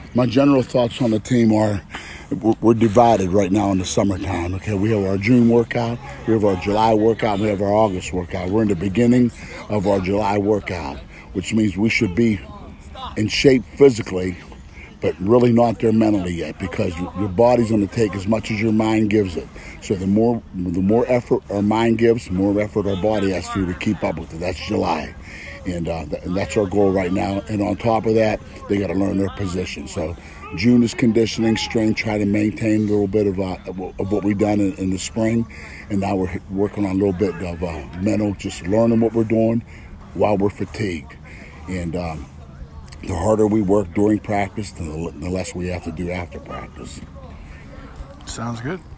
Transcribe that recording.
My general thoughts on the team are we're divided right now in the summertime. Okay, we have our June workout, we have our July workout, we have our August workout. We're in the beginning of our July workout, which means we should be in shape physically, but really not there mentally yet, because your body's going to take as much as your mind gives it. So the more effort our mind gives, the more effort our body has to keep up with it. That's July. And that's our goal right now. And on top of that, they got to learn their position. So June is conditioning, strength, try to maintain a little bit of what we've done in the spring. And now we're working on a little bit of mental, just learning what we're doing while we're fatigued. And the harder we work during practice, the less we have to do after practice. Sounds good.